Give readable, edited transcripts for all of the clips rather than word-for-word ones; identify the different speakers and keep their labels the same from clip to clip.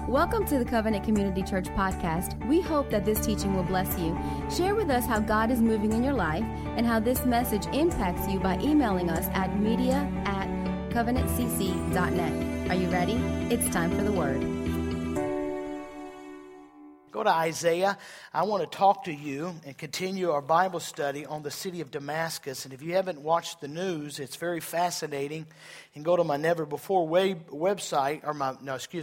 Speaker 1: Welcome to the Covenant Community Church podcast. We hope that this teaching will bless you. Share with us how God is moving in your life and how this message impacts you by emailing us at media@covenantcc.net. Are you ready? It's time for the word.
Speaker 2: Go to Isaiah. I want to talk to you and continue our Bible study on the city of Damascus. And if you haven't watched the news, it's very fascinating. You can go to my Never Before website, or my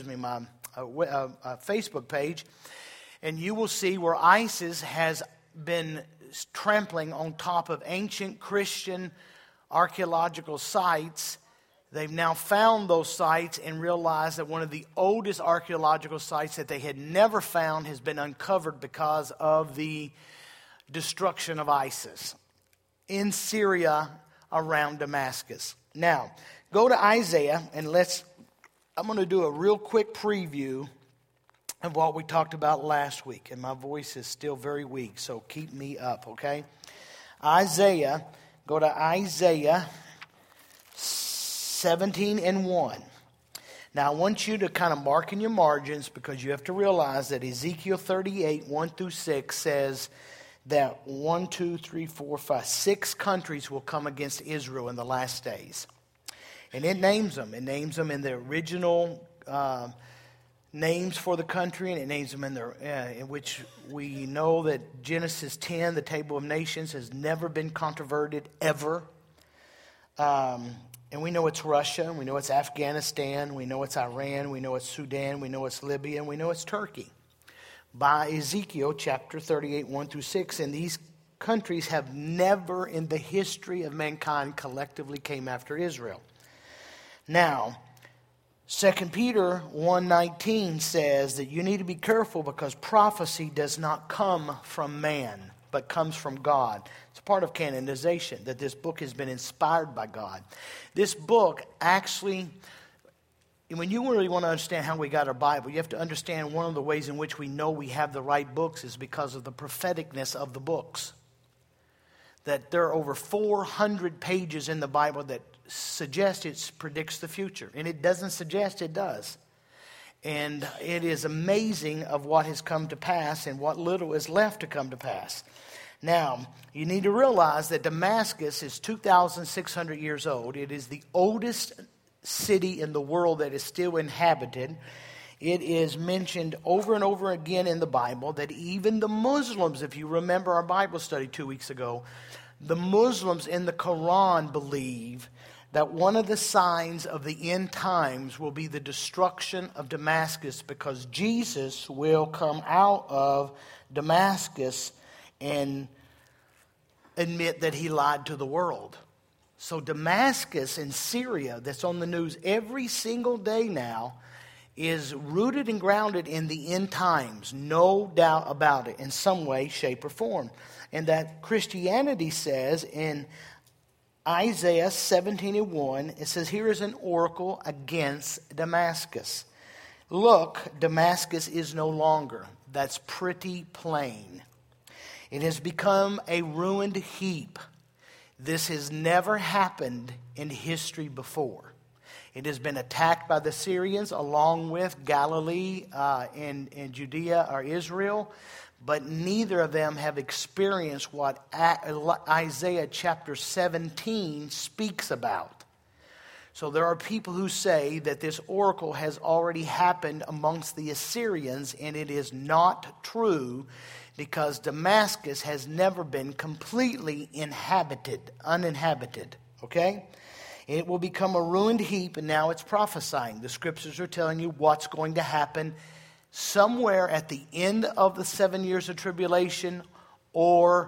Speaker 2: Facebook page, and you will see where ISIS has been trampling on top of ancient Christian archaeological sites. They've now found those sites and realized that one of the oldest archaeological sites that they had never found has been uncovered because of the destruction of ISIS in Syria around Damascus. Now, go to Isaiah and I'm going to do a real quick preview of what we talked about last week. And my voice is still very weak, so keep me up, okay? Isaiah, go to Isaiah 17:1. Now, I want you to kind of mark in your margins because you have to realize that Ezekiel 38, 1-6 says that 6 countries will come against Israel in the last days. And it names them. It names them in the original names for the country, and it names them in which we know that Genesis 10, the Table of Nations, has never been controverted ever. And we know it's Russia, we know it's Afghanistan, we know it's Iran, we know it's Sudan, we know it's Libya, and we know it's Turkey. By Ezekiel chapter 38, 1-6, and these countries have never in the history of mankind collectively came after Israel. Now, 2 Peter 1:19 says that you need to be careful because prophecy does not come from man, but comes from God. It's part of canonization, that this book has been inspired by God. This book actually, when you really want to understand how we got our Bible, you have to understand one of the ways in which we know we have the right books is because of the propheticness of the books. That there are over 400 pages in the Bible that suggest it predicts the future. And it doesn't suggest, it does. And it is amazing of what has come to pass and what little is left to come to pass. Now, you need to realize that Damascus is 2,600 years old. It is the oldest city in the world that is still inhabited. It is mentioned over and over again in the Bible that even the Muslims, if you remember our Bible study 2 weeks ago, the Muslims in the Quran believe that one of the signs of the end times will be the destruction of Damascus because Jesus will come out of Damascus and admit that he lied to the world. So Damascus in Syria, that's on the news every single day now, is rooted and grounded in the end times, no doubt about it, in some way, shape, or form. And that Christianity says in Isaiah 17:1, it says, here is an oracle against Damascus. Look, Damascus is no longer. That's pretty plain. It has become a ruined heap. This has never happened in history before. It has been attacked by the Syrians along with Galilee and Judea or Israel, but neither of them have experienced what Isaiah chapter 17 speaks about. So there are people who say that this oracle has already happened amongst the Assyrians, and it is not true because Damascus has never been completely uninhabited, okay? It will become a ruined heap, and now it's prophesying. The scriptures are telling you what's going to happen somewhere at the end of the 7 years of tribulation or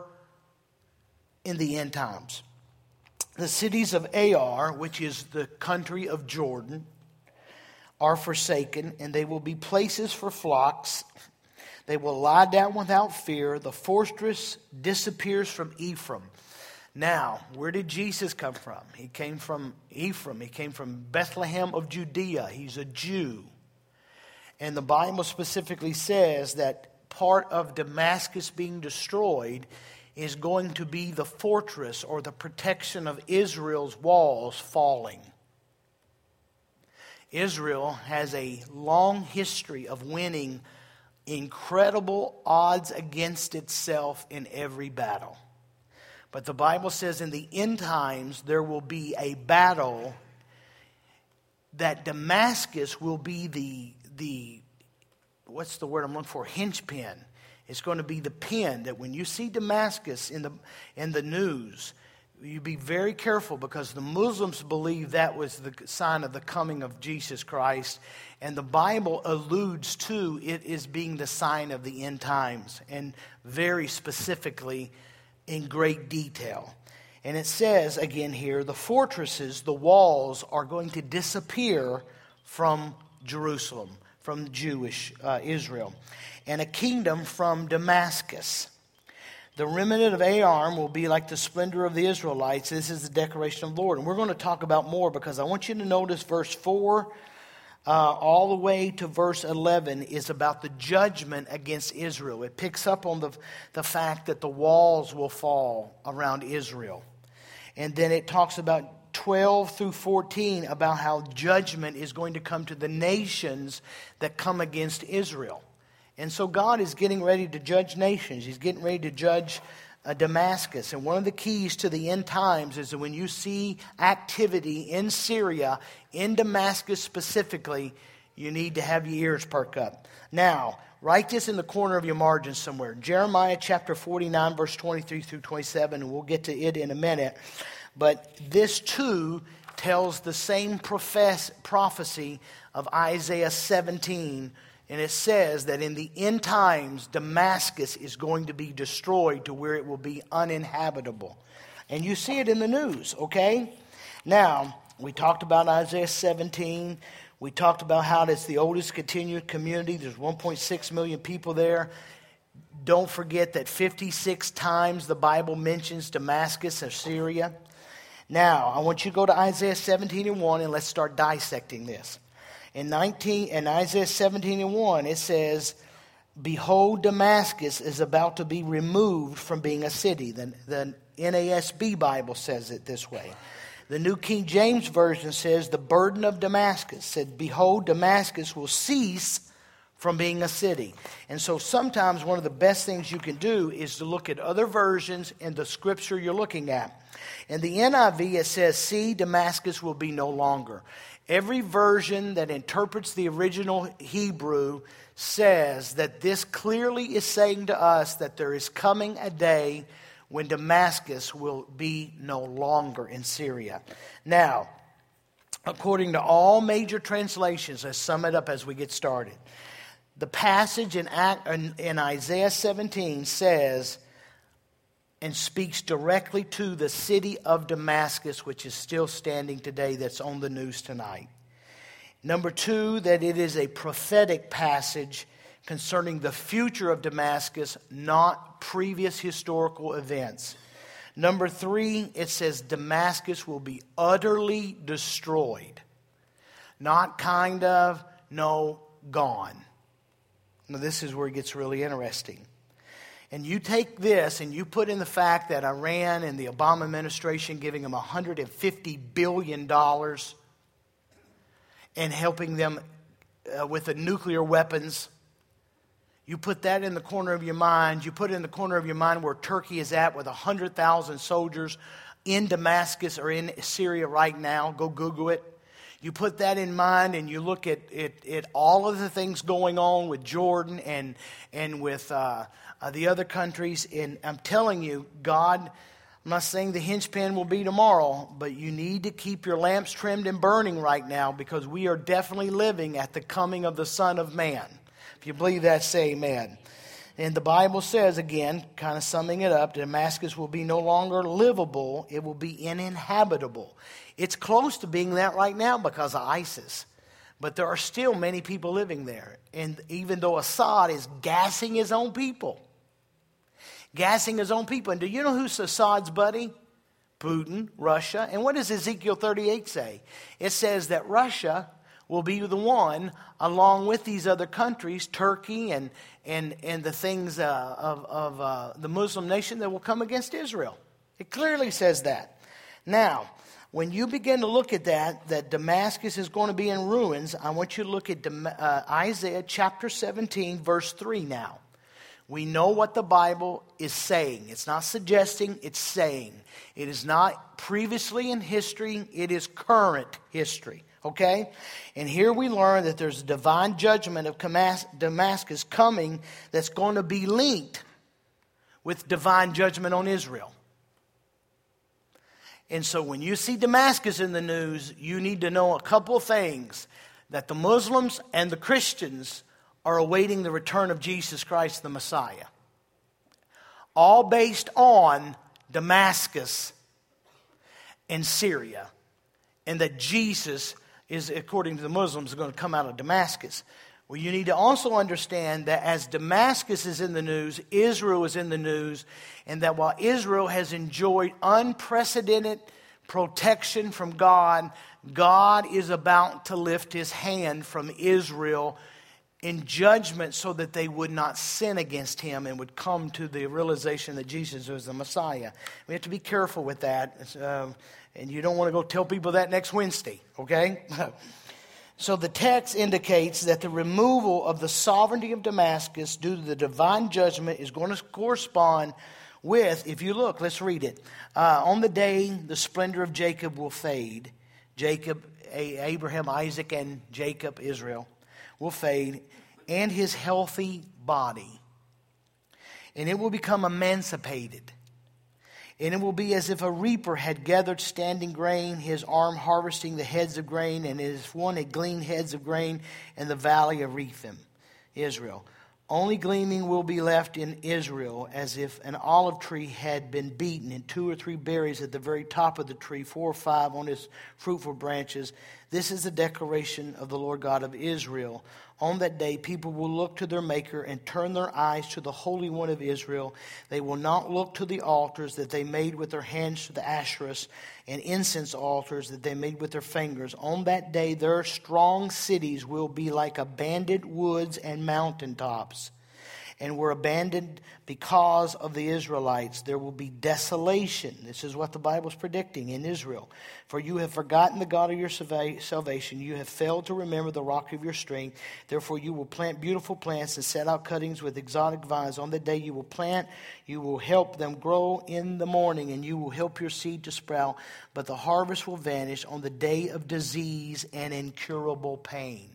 Speaker 2: in the end times. The cities of Ar, which is the country of Jordan, are forsaken, and they will be places for flocks. They will lie down without fear. The fortress disappears from Ephraim. Now, where did Jesus come from? He came from Ephraim. He came from Bethlehem of Judea. He's a Jew. And the Bible specifically says that part of Damascus being destroyed is going to be the fortress or the protection of Israel's walls falling. Israel has a long history of winning incredible odds against itself in every battle. But the Bible says in the end times there will be a battle that Damascus will be the what's the word I'm looking for? Hinge pin. It's going to be the pin that when you see Damascus in the news, you be very careful, because the Muslims believe that was the sign of the coming of Jesus Christ. And the Bible alludes to it as being the sign of the end times, and very specifically in great detail. And it says again here, the fortresses, the walls are going to disappear from Jerusalem, from Jewish Israel, and a kingdom from Damascus. The remnant of Aram will be like the splendor of the Israelites. This is the declaration of the Lord. And we're going to talk about more, because I want you to notice verse 4 all the way to verse 11 is about the judgment against Israel. It picks up on the fact that the walls will fall around Israel. And then it talks about 12 through 14 about how judgment is going to come to the nations that come against Israel. And so God is getting ready to judge nations. He's getting ready to judge Damascus. And one of the keys to the end times is that when you see activity in Syria, in Damascus specifically, you need to have your ears perk up. Now, write this in the corner of your margin somewhere. Jeremiah chapter 49, verse 23 through 27, and we'll get to it in a minute. But this too tells the same prophecy of Isaiah 17. And it says that in the end times, Damascus is going to be destroyed to where it will be uninhabitable. And you see it in the news, okay? Now, we talked about Isaiah 17. We talked about how it's the oldest continued community. There's 1.6 million people there. Don't forget that 56 times the Bible mentions Damascus or Syria. Now, I want you to go to Isaiah 17:1 and let's start dissecting this. In Isaiah 17:1, it says, "Behold, Damascus is about to be removed from being a city." The NASB Bible says it this way. The New King James Version says, "The burden of Damascus," said, "Behold, Damascus will cease from being a city." And so sometimes one of the best things you can do is to look at other versions in the scripture you're looking at. In the NIV, it says, "See, Damascus will be no longer." Every version that interprets the original Hebrew says that this clearly is saying to us that there is coming a day when Damascus will be no longer in Syria. Now, according to all major translations, let's sum it up as we get started. The passage in Isaiah 17 says and speaks directly to the city of Damascus, which is still standing today, that's on the news tonight. Number two, that it is a prophetic passage concerning the future of Damascus, not previous historical events. Number three, it says Damascus will be utterly destroyed. Not kind of, no, gone. Now this is where it gets really interesting. And you take this and you put in the fact that Iran and the Obama administration giving them $150 billion and helping them with the nuclear weapons. You put that in the corner of your mind. You put it in the corner of your mind where Turkey is at with 100,000 soldiers in Damascus or in Syria right now. Go Google it. You put that in mind and you look at all of the things going on with Jordan and with the other countries. And I'm telling you, God, I'm not saying the hinge pin will be tomorrow, but you need to keep your lamps trimmed and burning right now, because we are definitely living at the coming of the Son of Man. If you believe that, say amen. And the Bible says, again, kind of summing it up, Damascus will be no longer livable. It will be uninhabitable. It's close to being that right now because of ISIS. But there are still many people living there. And even though Assad is gassing his own people. And do you know who's Assad's buddy? Putin, Russia. And what does Ezekiel 38 say? It says that Russia will be the one, along with these other countries, Turkey and the things of the Muslim nation, that will come against Israel. It clearly says that. Now, when you begin to look at that Damascus is going to be in ruins, I want you to look at Isaiah chapter 17, verse 3 now. We know what the Bible is saying. It's not suggesting, it's saying. It is not previously in history, it is current history. Okay? And here we learn that there's a divine judgment of Damascus coming that's going to be linked with divine judgment on Israel. And so when you see Damascus in the news, you need to know a couple of things. That the Muslims and the Christians are awaiting the return of Jesus Christ, the Messiah. All based on Damascus and Syria. And that Jesus is, according to the Muslims, going to come out of Damascus. Well, you need to also understand that as Damascus is in the news, Israel is in the news, and that while Israel has enjoyed unprecedented protection from God, God is about to lift his hand from Israel in judgment so that they would not sin against him and would come to the realization that Jesus was the Messiah. We have to be careful with that, and you don't want to go tell people that next Wednesday, okay? So the text indicates that the removal of the sovereignty of Damascus due to the divine judgment is going to correspond with, if you look, let's read it. On the day the splendor of Jacob will fade, Jacob, Abraham, Isaac, and Jacob, Israel, will fade, and his healthy body. And it will become emancipated. And it will be as if a reaper had gathered standing grain, his arm harvesting the heads of grain, and as one had gleaned heads of grain in the valley of Rephaim, Israel. Only gleaming will be left in Israel, as if an olive tree had been beaten, and 2 or 3 berries at the very top of the tree, 4 or 5 on its fruitful branches. This is the declaration of the Lord God of Israel. On that day, people will look to their Maker and turn their eyes to the Holy One of Israel. They will not look to the altars that they made with their hands to the Asherahs and incense altars that they made with their fingers. On that day, their strong cities will be like abandoned woods and mountaintops, and were abandoned because of the Israelites. There will be desolation. This is what the Bible is predicting in Israel. For you have forgotten the God of your salvation. You have failed to remember the rock of your strength. Therefore you will plant beautiful plants and set out cuttings with exotic vines. On the day you will plant, you will help them grow in the morning, and you will help your seed to sprout. But the harvest will vanish on the day of disease and incurable pain.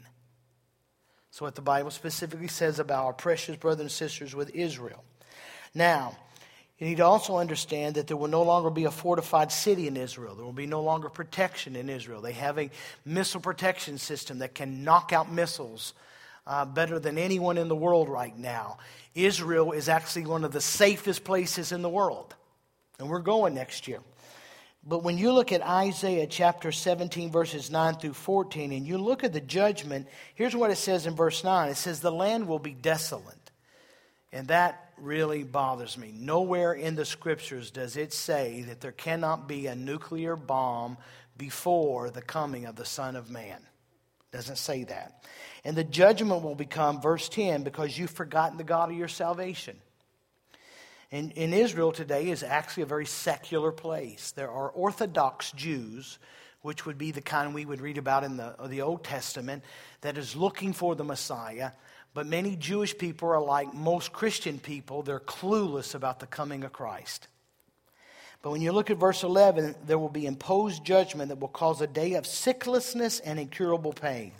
Speaker 2: So what the Bible specifically says about our precious brothers and sisters with Israel. Now, you need to also understand that there will no longer be a fortified city in Israel. There will be no longer protection in Israel. They have a missile protection system that can knock out missiles better than anyone in the world right now. Israel is actually one of the safest places in the world. And we're going next year. But when you look at Isaiah chapter 17, verses 9 through 14, and you look at the judgment, here's what it says in verse 9. It says, the land will be desolate. And that really bothers me. Nowhere in the scriptures does it say that there cannot be a nuclear bomb before the coming of the Son of Man. It doesn't say that. And the judgment will become, verse 10, because you've forgotten the God of your salvation. And in Israel today is actually a very secular place. There are Orthodox Jews, which would be the kind we would read about in the Old Testament, that is looking for the Messiah. But many Jewish people are like most Christian people. They're clueless about the coming of Christ. But when you look at verse 11, there will be imposed judgment that will cause a day of sickness and incurable pain.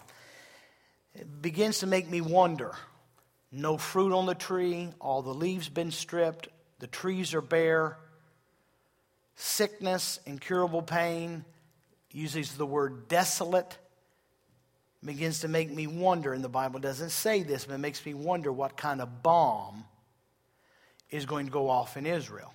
Speaker 2: It begins to make me wonder. No fruit on the tree, all the leaves been stripped, the trees are bare, sickness, incurable pain, uses the word desolate, begins to make me wonder, and the Bible doesn't say this, but it makes me wonder what kind of bomb is going to go off in Israel.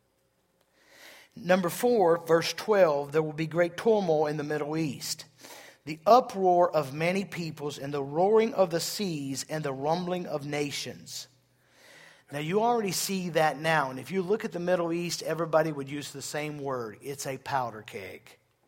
Speaker 2: Number 4, verse 12, there will be great turmoil in the Middle East. The uproar of many peoples and the roaring of the seas and the rumbling of nations. Now you already see that now. And if you look at the Middle East, everybody would use the same word. It's a powder keg.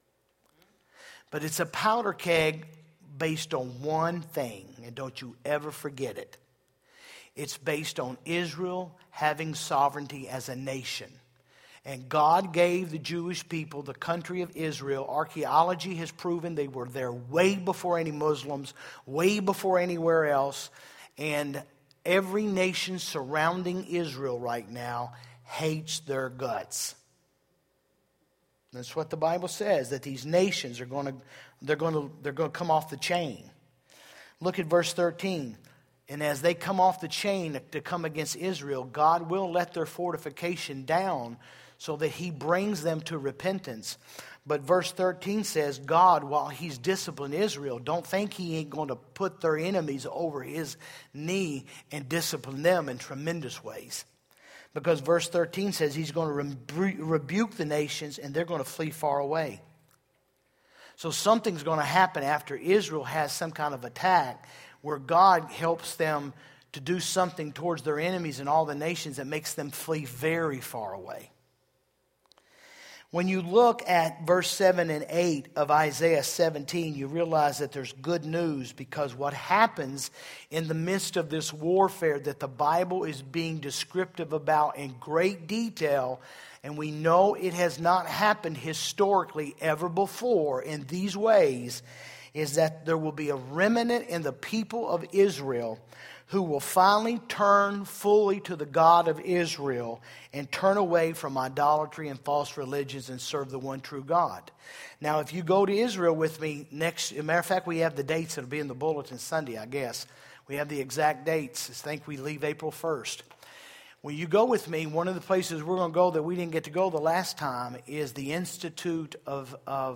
Speaker 2: But it's a powder keg based on one thing. And don't you ever forget it. It's based on Israel having sovereignty as a nation. And God gave the Jewish people the country of Israel. Archaeology has proven they were there way before any Muslims, way before anywhere else. And every nation surrounding Israel right now hates their guts. That's what the Bible says, that these nations are going to come off the chain. Look at verse 13. And as they come off the chain to come against Israel, God will let their fortification down so that he brings them to repentance. But verse 13 says, God, while he's disciplining Israel, don't think he ain't going to put their enemies over his knee and discipline them in tremendous ways. Because verse 13 says he's going to rebuke the nations and they're going to flee far away. So something's going to happen after Israel has some kind of attack where God helps them to do something towards their enemies and all the nations that makes them flee very far away. When you look at verse 7 and 8 of Isaiah 17, you realize that there's good news, because what happens in the midst of this warfare that the Bible is being descriptive about in great detail, and we know it has not happened historically ever before in these ways, is that there will be a remnant in the people of Israel who will finally turn fully to the God of Israel and turn away from idolatry and false religions and serve the one true God. Now, if you go to Israel with me next, as a matter of fact, we have the dates that'll be in the bulletin Sunday, I guess. We have the exact dates. I think we leave April 1st. When you go with me, one of the places we're going to go that we didn't get to go the last time is the Institute of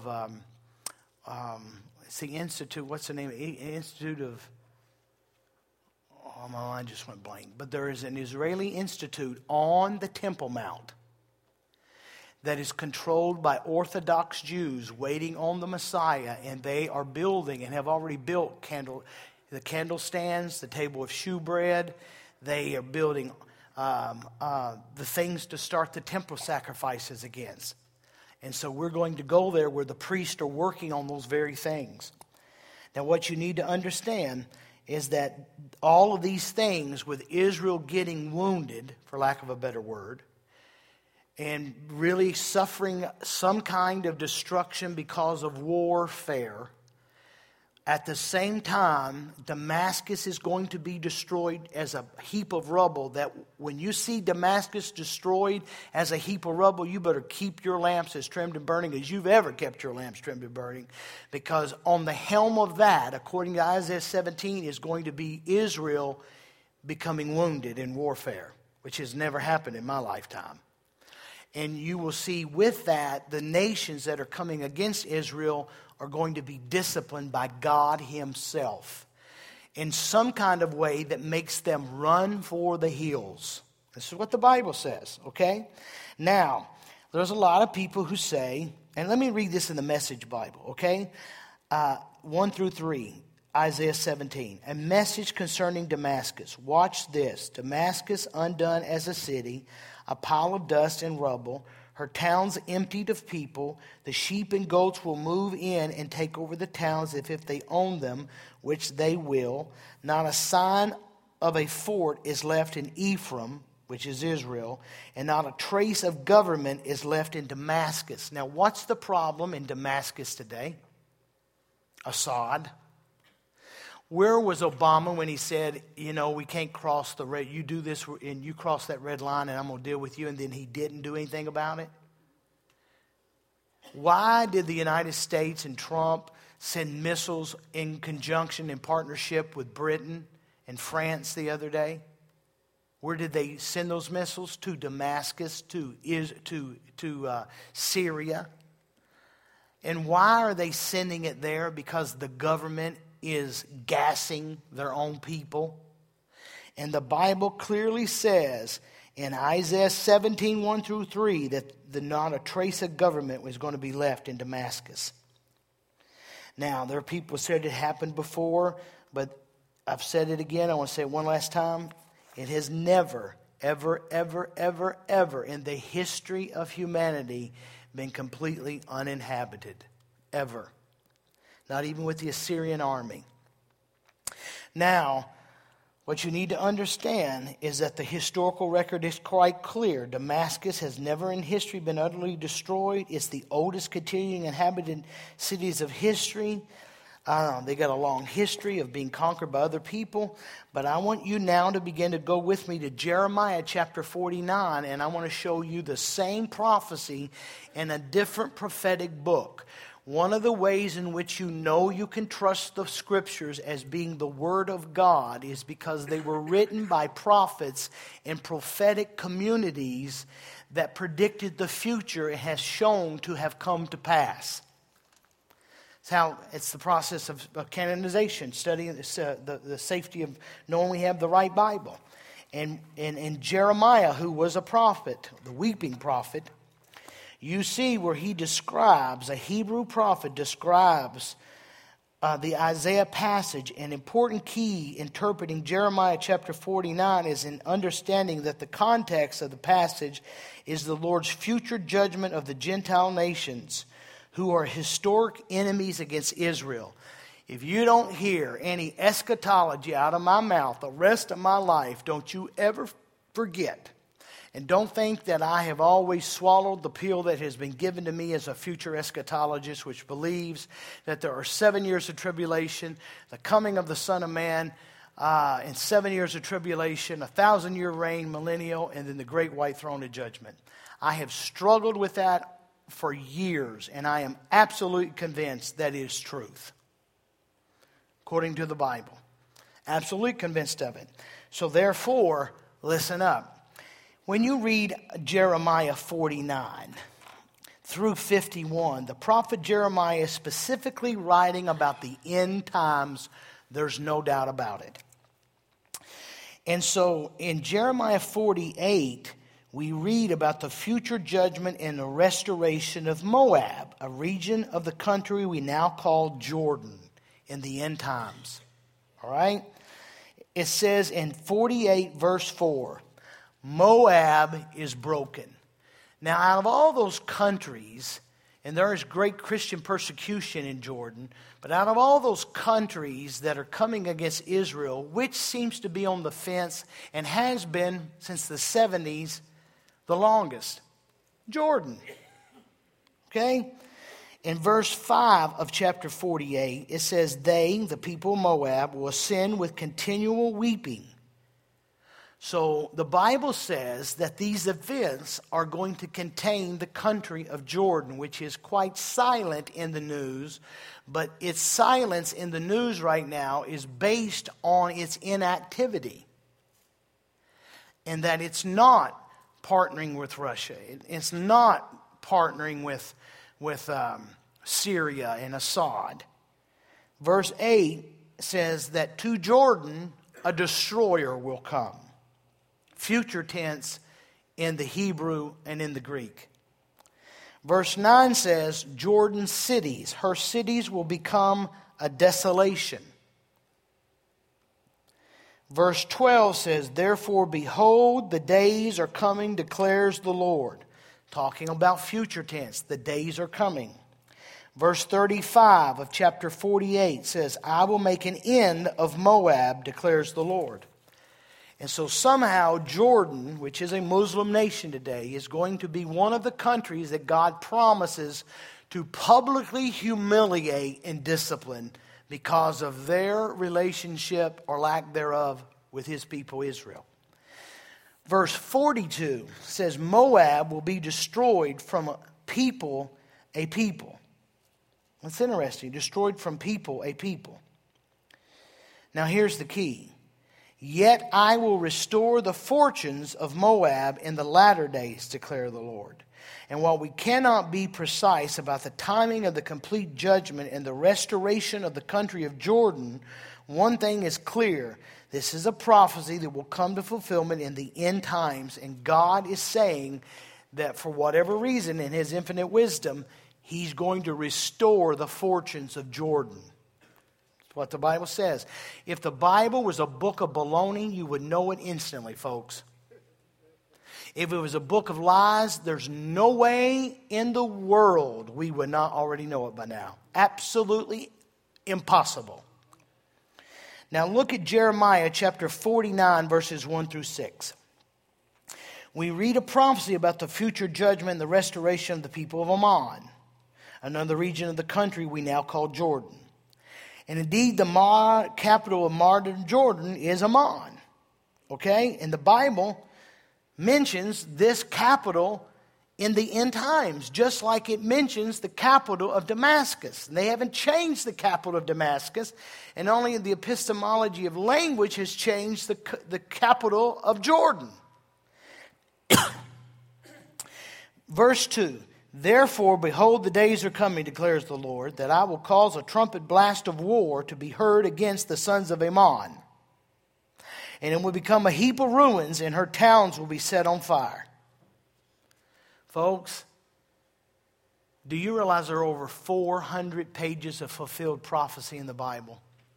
Speaker 2: it's the Institute, what's the name? Institute of... Oh, my mind just went blank. But there is an Israeli institute on the Temple Mount that is controlled by Orthodox Jews waiting on the Messiah, and they are building and have already built the candle stands, the table of shewbread. They are building the things to start the temple sacrifices against. And so we're going to go there where the priests are working on those very things. Now, what you need to understand is that all of these things, with Israel getting wounded, for lack of a better word, and really suffering some kind of destruction because of warfare, at the same time, Damascus is going to be destroyed as a heap of rubble. That when you see Damascus destroyed as a heap of rubble, you better keep your lamps as trimmed and burning as you've ever kept your lamps trimmed and burning. Because on the helm of that, according to Isaiah 17, is going to be Israel becoming wounded in warfare, which has never happened in my lifetime. And you will see with that, the nations that are coming against Israel are going to be disciplined by God himself in some kind of way that makes them run for the hills. This is what the Bible says, okay? Now, there's a lot of people who say, and let me read this in the Message Bible, okay? 1 through 3, Isaiah 17. A message concerning Damascus. Watch this. Damascus undone as a city, a pile of dust and rubble, her towns emptied of people. The sheep and goats will move in and take over the towns if they own them, which they will. Not a sign of a fort is left in Ephraim, which is Israel, and not a trace of government is left in Damascus. Now, what's the problem in Damascus today? Assad. Where was Obama when he said, we can't cross the red, you do this and you cross that red line and I'm going to deal with you, and then he didn't do anything about it? Why did the United States and Trump send missiles in conjunction, in partnership with Britain and France the other day? Where did they send those missiles? To Damascus, to Syria. And why are they sending it there? Because the government is gassing their own people. And the Bible clearly says in Isaiah 17, 1 through 3, that not a trace of government was going to be left in Damascus. Now, there are people who said it happened before, but I've said it again. I want to say it one last time. It has never, ever, ever, ever, ever in the history of humanity been completely uninhabited. Ever. Not even with the Assyrian army. Now, What you need to understand is that the historical record is quite clear. Damascus has never in history been utterly destroyed. It's the oldest continuing inhabited cities of history. They got a long history of being conquered by other people. But I want you now to begin to go with me to Jeremiah chapter 49, and I want to show you the same prophecy in a different prophetic book. One of the ways in which you know you can trust the scriptures as being the word of God is because they were written by prophets in prophetic communities that predicted the future and has shown to have come to pass. It's the process of canonization, studying the safety of knowing we have the right Bible. And in Jeremiah, who was a prophet, the weeping prophet, you see where he describes, a Hebrew prophet describes the Isaiah passage. An important key interpreting Jeremiah chapter 49 is in understanding that the context of the passage is the Lord's future judgment of the Gentile nations who are historic enemies against Israel. If you don't hear any eschatology out of my mouth the rest of my life, don't you ever forget. And don't think that I have always swallowed the pill that has been given to me as a future eschatologist, which believes that there are 7 years of tribulation, the coming of the Son of Man, and 7 years of tribulation, 1,000-year reign, millennial, and then the great white throne of judgment. I have struggled with that for years, and I am absolutely convinced that is truth, according to the Bible. Absolutely convinced of it. So therefore, listen up. When you read Jeremiah 49 through 51, the prophet Jeremiah is specifically writing about the end times. There's no doubt about it. And so in Jeremiah 48, we read about the future judgment and the restoration of Moab, a region of the country we now call Jordan in the end times. All right? It says in 48 verse 4, Moab is broken. Now, out of all those countries, and there is great Christian persecution in Jordan, but out of all those countries that are coming against Israel, which seems to be on the fence and has been since the 70s the longest? Jordan. Okay? In verse 5 of chapter 48, it says, they, the people of Moab, will ascend with continual weeping. So the Bible says that these events are going to contain the country of Jordan, which is quite silent in the news. But its silence in the news right now is based on its inactivity. And that it's not partnering with Russia. It's not partnering with Syria and Assad. Verse 8 says that to Jordan a destroyer will come. Future tense in the Hebrew and in the Greek. Verse 9 says, Jordan's cities, her cities will become a desolation. Verse 12 says, therefore, behold, the days are coming, declares the Lord. Talking about future tense, the days are coming. Verse 35 of chapter 48 says, I will make an end of Moab, declares the Lord. And so somehow Jordan, which is a Muslim nation today, is going to be one of the countries that God promises to publicly humiliate and discipline because of their relationship or lack thereof with his people Israel. Verse 42 says Moab will be destroyed from a people. That's interesting. Destroyed from people, a people. Now here's the key. Yet I will restore the fortunes of Moab in the latter days, declare the Lord. And while we cannot be precise about the timing of the complete judgment and the restoration of the country of Jordan, one thing is clear. This is a prophecy that will come to fulfillment in the end times. And God is saying that for whatever reason, in his infinite wisdom, he's going to restore the fortunes of Jordan. What the Bible says. If the Bible was a book of baloney, you would know it instantly, folks. If it was a book of lies, there's no way in the world we would not already know it by now. Absolutely impossible. Now look at Jeremiah chapter 49, verses 1 through 6. We read a prophecy about the future judgment and the restoration of the people of Ammon, another region of the country we now call Jordan. And indeed, the capital of modern Jordan is Ammon. Okay? And the Bible mentions this capital in the end times, just like it mentions the capital of Damascus. And they haven't changed the capital of Damascus, and only the epistemology of language has changed the capital of Jordan. Verse 2, therefore, behold, the days are coming, declares the Lord, that I will cause a trumpet blast of war to be heard against the sons of Ammon. And it will become a heap of ruins, and her towns will be set on fire. Folks, do you realize there are over 400 pages of fulfilled prophecy in the Bible?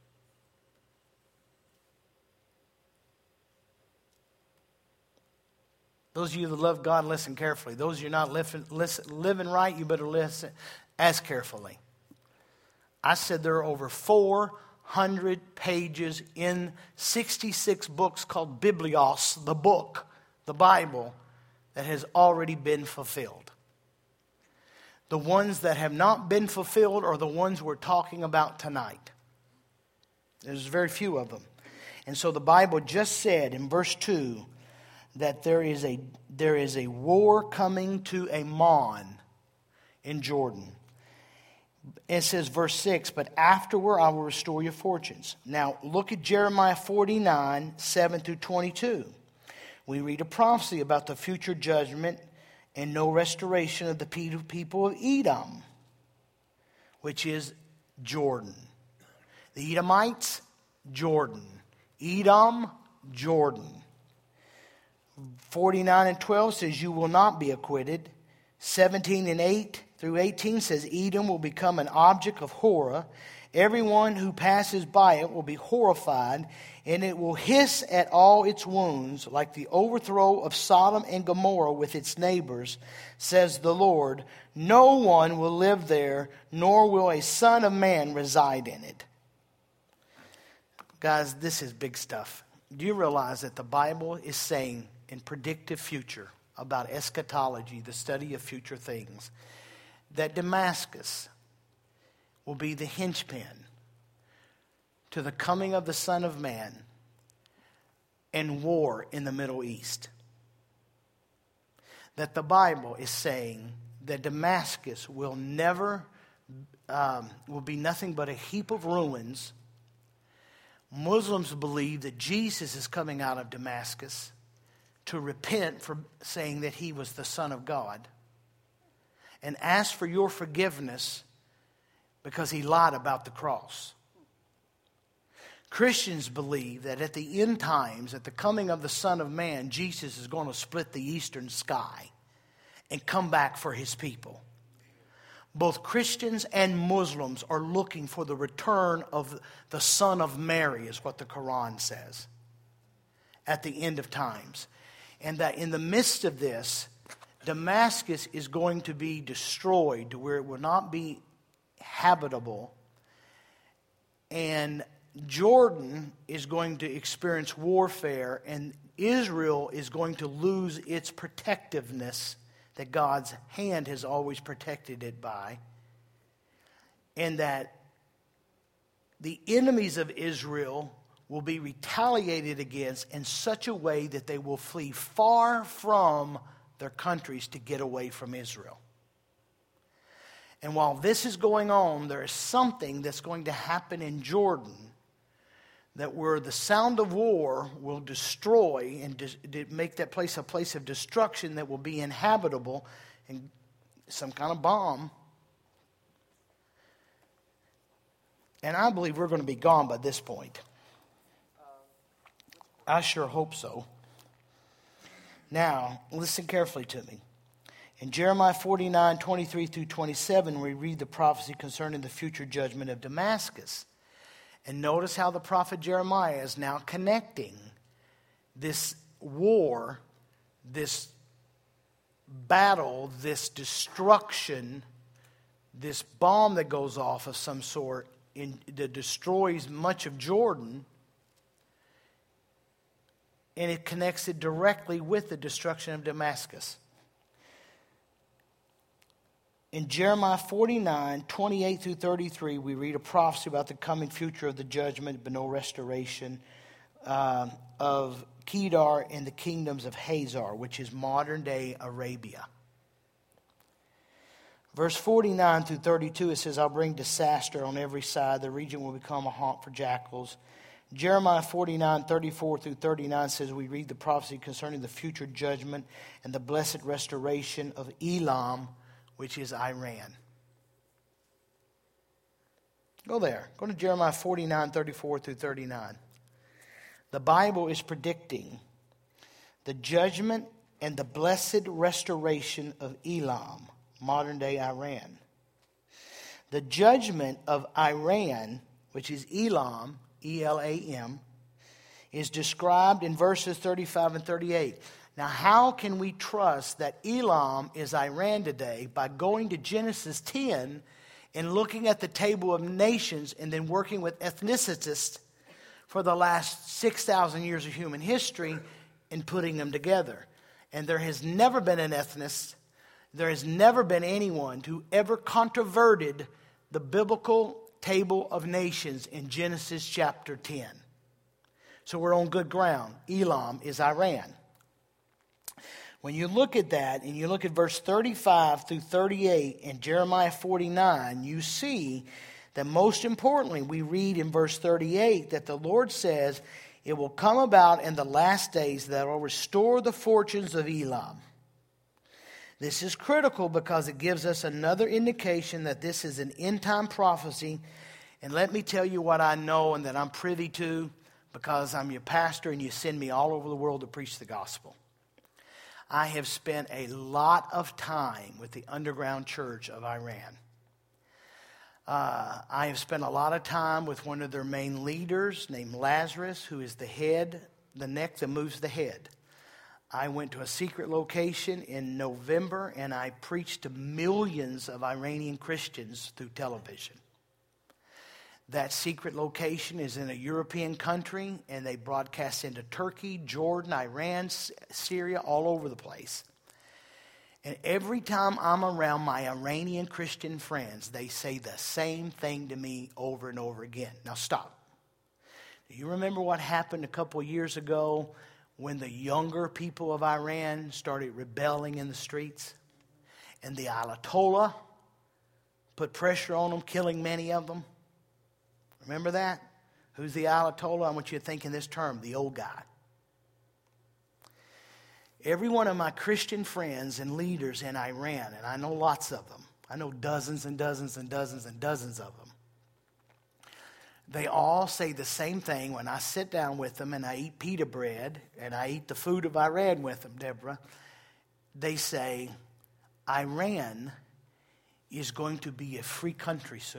Speaker 2: Those of you that love God, listen carefully. Those of you not living right, you better listen as carefully. I said there are over 400 pages in 66 books called Biblios, the book, the Bible, that has already been fulfilled. The ones that have not been fulfilled are the ones we're talking about tonight. There's very few of them. And so the Bible just said in verse 2 that there is a war coming to Ammon in Jordan. It says verse 6, but afterward I will restore your fortunes. Now look at Jeremiah 49, 7 through 22. We read a prophecy about the future judgment and no restoration of the people of Edom, which is Jordan. The Edomites, Jordan. Edom, Jordan. 49 and 12 says, you will not be acquitted. 17 and 8 through 18 says, Edom will become an object of horror. Everyone who passes by it will be horrified, and it will hiss at all its wounds like the overthrow of Sodom and Gomorrah with its neighbors, says the Lord. No one will live there, nor will a son of man reside in it. Guys, this is big stuff. Do you realize that the Bible is saying in predictive future about eschatology, the study of future things, that Damascus will be the hingepan to the coming of the Son of Man and war in the Middle East? That the Bible is saying that Damascus will be nothing but a heap of ruins. Muslims believe that Jesus is coming out of Damascus to repent for saying that he was the Son of God and ask for your forgiveness because he lied about the cross. Christians believe that at the end times, at the coming of the Son of Man, Jesus is going to split the eastern sky and come back for his people. Both Christians and Muslims are looking for the return of the Son of Mary, is what the Quran says, at the end of times. And that in the midst of this, Damascus is going to be destroyed to where it will not be habitable. And Jordan is going to experience warfare, and Israel is going to lose its protectiveness that God's hand has always protected it by. And that the enemies of Israel will be retaliated against in such a way that they will flee far from their countries to get away from Israel. And while this is going on, there is something that's going to happen in Jordan that where the sound of war will destroy and make that place a place of destruction that will be inhabitable, and some kind of bomb. And I believe we're going to be gone by this point. I sure hope so. Now, listen carefully to me. In Jeremiah 49, 23 through 27, we read the prophecy concerning the future judgment of Damascus. And notice how the prophet Jeremiah is now connecting this war, this battle, this destruction, this bomb that goes off of some sort that destroys much of Jordan and it connects it directly with the destruction of Damascus. In Jeremiah 49, 28 through 33, we read a prophecy about the coming future of the judgment, but no restoration of Kedar and the kingdoms of Hazar, which is modern-day Arabia. Verse 49 through 32, it says, I'll bring disaster on every side. The region will become a haunt for jackals. Jeremiah 49, 34 through 39 says we read the prophecy concerning the future judgment and the blessed restoration of Elam, which is Iran. Go there. Go to Jeremiah 49, 34 through 39. The Bible is predicting the judgment and the blessed restoration of Elam, modern-day Iran. The judgment of Iran, which is Elam, E-L-A-M, is described in verses 35 and 38. Now, how can we trust that Elam is Iran today? By going to Genesis 10 and looking at the table of nations and then working with ethnicists for the last 6,000 years of human history and putting them together. And there has never been an ethnicist, there has never been anyone who ever controverted the biblical table of nations in Genesis chapter 10. So we're on good ground. Elam is Iran. When you look at that and you look at verse 35 through 38 in Jeremiah 49, you see that most importantly, we read in verse 38 that the Lord says, it will come about in the last days that I will restore the fortunes of Elam. This is critical because it gives us another indication that this is an end-time prophecy. And let me tell you what I know and that I'm privy to because I'm your pastor and you send me all over the world to preach the gospel. I have spent a lot of time with the underground church of Iran. I have spent a lot of time with one of their main leaders named Lazarus, who is the head, the neck that moves the head. I went to a secret location in November and I preached to millions of Iranian Christians through television. That secret location is in a European country and they broadcast into Turkey, Jordan, Iran, Syria, all over the place. And every time I'm around my Iranian Christian friends, they say the same thing to me over and over again. Now stop. Do you remember what happened a couple of years ago when the younger people of Iran started rebelling in the streets? And the Ayatollah put pressure on them, killing many of them. Remember that? Who's the Ayatollah? I want you to think in this term, the old guy. Every one of my Christian friends and leaders in Iran, and I know lots of them. I know dozens and dozens and dozens and dozens of them. They all say the same thing when I sit down with them and I eat pita bread and I eat the food of Iran with them, Deborah. They say, Iran is going to be a free country soon.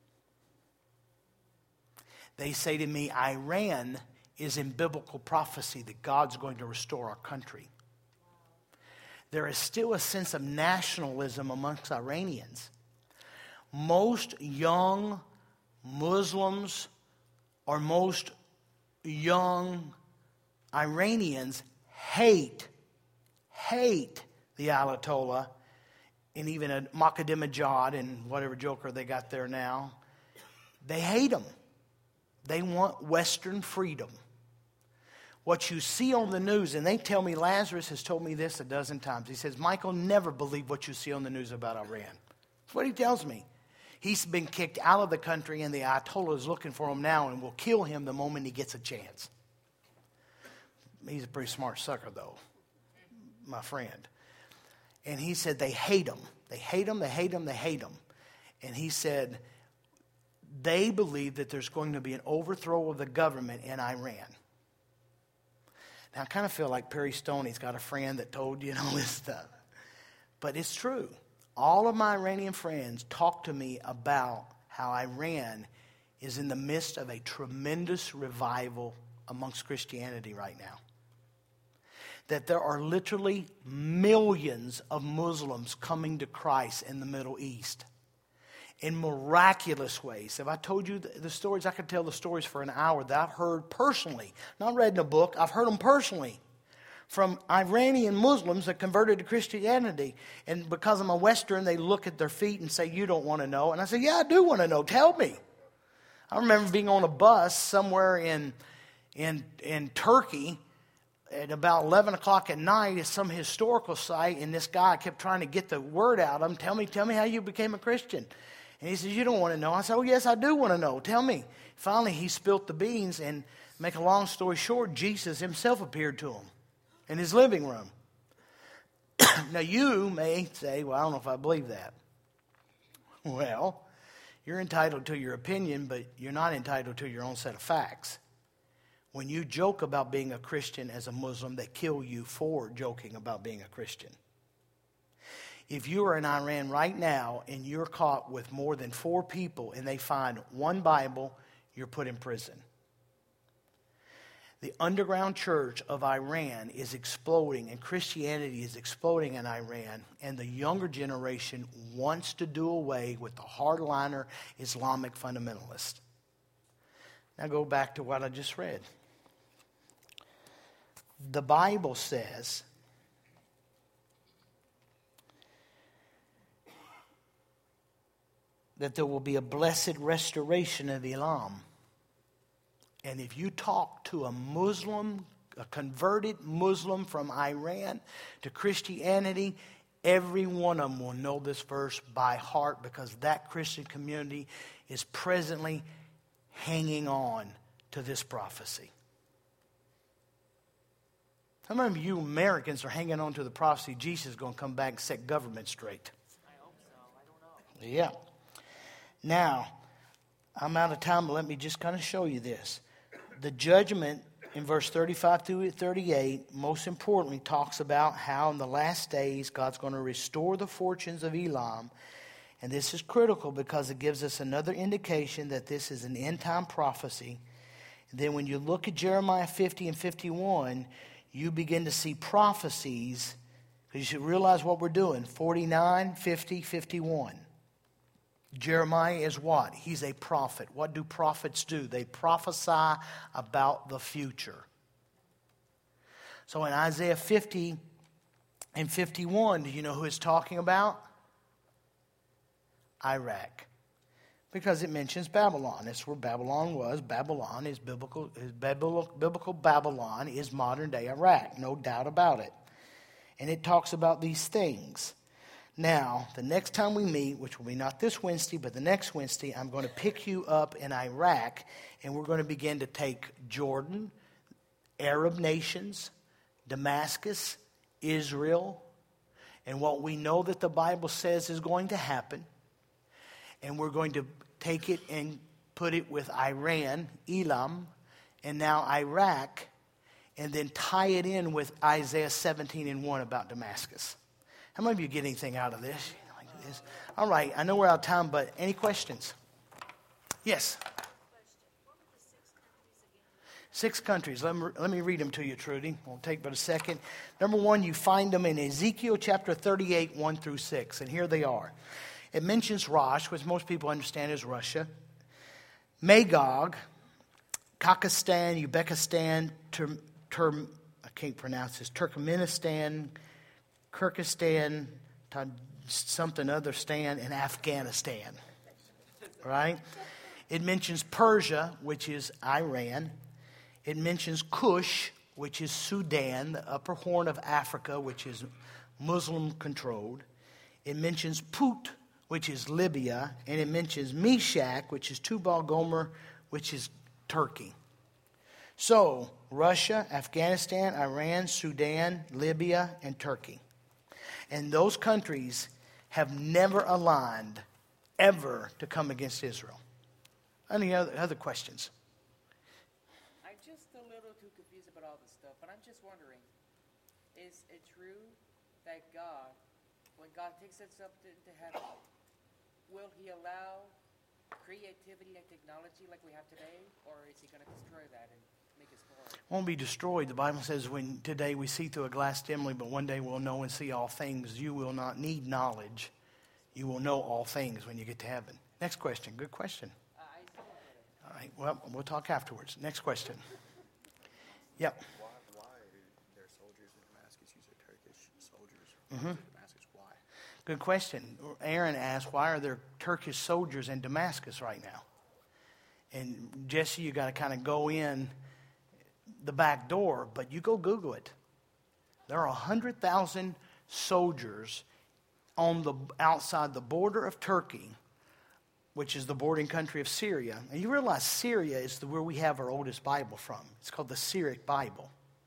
Speaker 2: They say to me, Iran is in biblical prophecy that God's going to restore our country. There is still a sense of nationalism amongst Iranians. Most young Muslims or most young Iranians hate the Ayatollah and even Ahmadinejad and whatever joker they got there now. They hate them. They want Western freedom. What you see on the news, and they tell me, Lazarus has told me this a dozen times. He says, Michael, never believe what you see on the news about Iran. That's what he tells me. He's been kicked out of the country, and the Ayatollah is looking for him now and will kill him the moment he gets a chance. He's a pretty smart sucker, though, my friend. And he said they hate him. They hate him, they hate him, they hate him. And he said they believe that there's going to be an overthrow of the government in Iran. Now, I kind of feel like Perry Stoney's got a friend that told you all this stuff. But it's true. All of my Iranian friends talk to me about how Iran is in the midst of a tremendous revival amongst Christianity right now. That there are literally millions of Muslims coming to Christ in the Middle East. in miraculous ways. If I told you the stories, I could tell the stories for an hour that I've heard personally. Not read in a book, I've heard them personally. From Iranian Muslims that converted to Christianity. And because I'm a Western, they look at their feet and say, you don't want to know. And I say, yeah, I do want to know. Tell me. I remember being on a bus somewhere in Turkey at about 11 o'clock at night at some historical site. And this guy kept trying to get the word out of him. Tell me how you became a Christian. And he says, you don't want to know. I said, oh, yes, I do want to know. Tell me. Finally, he spilt the beans. And make a long story short, Jesus himself appeared to him in his living room. Now, you may say, well, I don't know if I believe that. Well, you're entitled to your opinion, but you're not entitled to your own set of facts. When you joke about being a Christian as a Muslim, they kill you for joking about being a Christian. If you are in Iran right now and you're caught with more than 4 people and they find one Bible, you're put in prison. The underground church of Iran is exploding, and Christianity is exploding in Iran, and the younger generation wants to do away with the hardliner Islamic fundamentalist. Now go back to what I just read. The Bible says that there will be a blessed restoration of Islam. And if you talk to a Muslim, a converted Muslim from Iran to Christianity, every one of them will know this verse by heart because that Christian community is presently hanging on to this prophecy. How many of you Americans are hanging on to the prophecy Jesus is going to come back and set government straight?
Speaker 3: I hope so. I don't know.
Speaker 2: Yeah. Now, I'm out of time, but let me just kind of show you this. The judgment in verse 35 through 38, most importantly, talks about how in the last days God's going to restore the fortunes of Elam. And this is critical because it gives us another indication that this is an end-time prophecy. And then when you look at Jeremiah 50 and 51, you begin to see prophecies. Because you should realize what we're doing. 49, 50, 51. Jeremiah is what? He's a prophet. What do prophets do? They prophesy about the future. So in Isaiah 50 and 51, do you know who it's talking about? Iraq. Because it mentions Babylon. That's where Babylon was. Babylon is biblical. Biblical Babylon is modern day Iraq. No doubt about it. And it talks about these things. Now, the next time we meet, which will be not this Wednesday, but the next Wednesday, I'm going to pick you up in Iraq, and we're going to begin to take Jordan, Arab nations, Damascus, Israel, and what we know that the Bible says is going to happen, and we're going to take it and put it with Iran, Elam, and now Iraq, and then tie it in with Isaiah 17 and 1 about Damascus. How many of you get anything out of this? All right, I know we're out of time, but any questions? Yes?
Speaker 3: What were the
Speaker 2: 6
Speaker 3: 6 countries again?
Speaker 2: countries. Let me read them to you, Trudy. Won't take but a second. Number 1, you find them in Ezekiel chapter 38, 1 through 6. And here they are. It mentions Rosh, which most people understand as Russia. Magog, Kakistan, Uzbekistan, I can't pronounce this, Turkmenistan, Kyrgyzstan, something other stan, and Afghanistan. Right? It mentions Persia, which is Iran. It mentions Kush, which is Sudan, the upper horn of Africa, which is Muslim-controlled. It mentions Put, which is Libya. And it mentions Meshach, which is Tubal Gomer, which is Turkey. So, Russia, Afghanistan, Iran, Sudan, Libya, and Turkey. And those countries have never aligned ever to come against Israel. Any other questions?
Speaker 3: I'm just a little too confused about all this stuff, but I'm just wondering, is it true that God, when God takes us up into heaven, will he allow creativity and technology like we have today, or is he going to destroy that and make us boring?
Speaker 2: Won't be destroyed. The Bible says when today we see through a glass dimly, but one day we'll know and see all things. You will not need knowledge. You will know all things when you get to heaven. Next question. Good question. All right. Well, we'll talk afterwards. Next question. Yep.
Speaker 4: Why their soldiers in Damascus use their Turkish soldiers in Damascus? Why?
Speaker 2: Good question. Aaron asked, why are there Turkish soldiers in Damascus right now? And Jesse, you got to kind of go in the back door, but you go Google it. There are 100,000 soldiers outside the border of Turkey, which is the bordering country of Syria. And you realize Syria is where we have our oldest Bible from. It's called the Syriac Bible.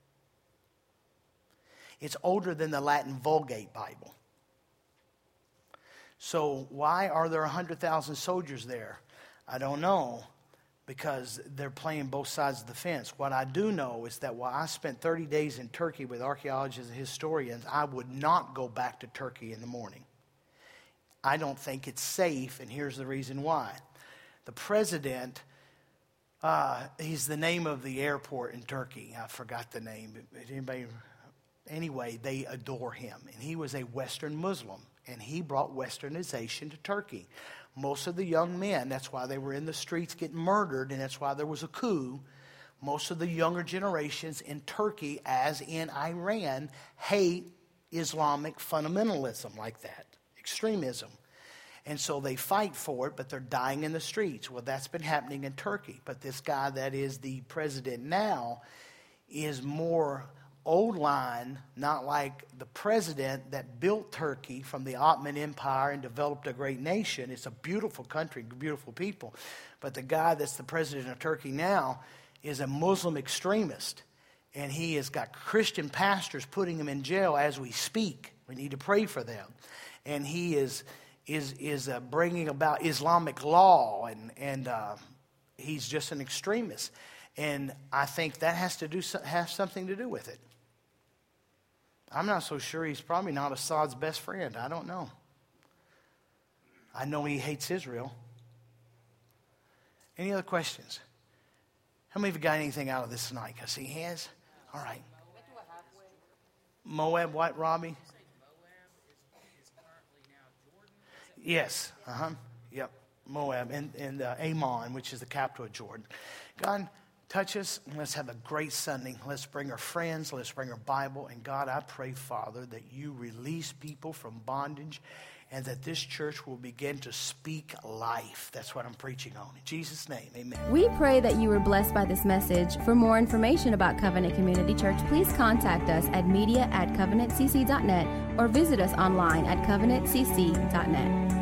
Speaker 2: It's older than the Latin Vulgate Bible. So why are there 100,000 soldiers there? I don't know, because they're playing both sides of the fence. What I do know is that while I spent 30 days in Turkey with archaeologists and historians, I would not go back to Turkey in the morning. I don't think it's safe, and here's the reason why. The president, he's the name of the airport in Turkey. I forgot the name. Anyway, they adore him. And he was a Western Muslim, and he brought Westernization to Turkey. Most of the young men, that's why they were in the streets getting murdered, and that's why there was a coup. Most of the younger generations in Turkey, as in Iran, hate Islamic fundamentalism like that. Extremism. And so they fight for it, but they're dying in the streets. Well, that's been happening in Turkey. But this guy that is the president now is more old line, not like the president that built Turkey from the Ottoman Empire and developed a great nation. It's a beautiful country, beautiful people. But the guy that's the president of Turkey now is a Muslim extremist. And he has got Christian pastors putting him in jail as we speak. We need to pray for them. And he is bringing about Islamic law, and he's just an extremist. And I think that has something to do with it. I'm not so sure. He's probably not Assad's best friend. I don't know. I know he hates Israel. Any other questions? How many of you got anything out of this tonight? I see hands. All right. Moab, what, Robbie? Yes. Yep. Moab and Ammon, which is the capital of Jordan. God, touch us, and let's have a great Sunday. Let's bring our friends. Let's bring our Bible. And God, I pray, Father, that you release people from bondage and that this church will begin to speak life. That's what I'm preaching on. In Jesus' name, amen.
Speaker 1: We pray that you were blessed by this message. For more information about Covenant Community Church, please contact us at media@covenantcc.net or visit us online at covenantcc.net.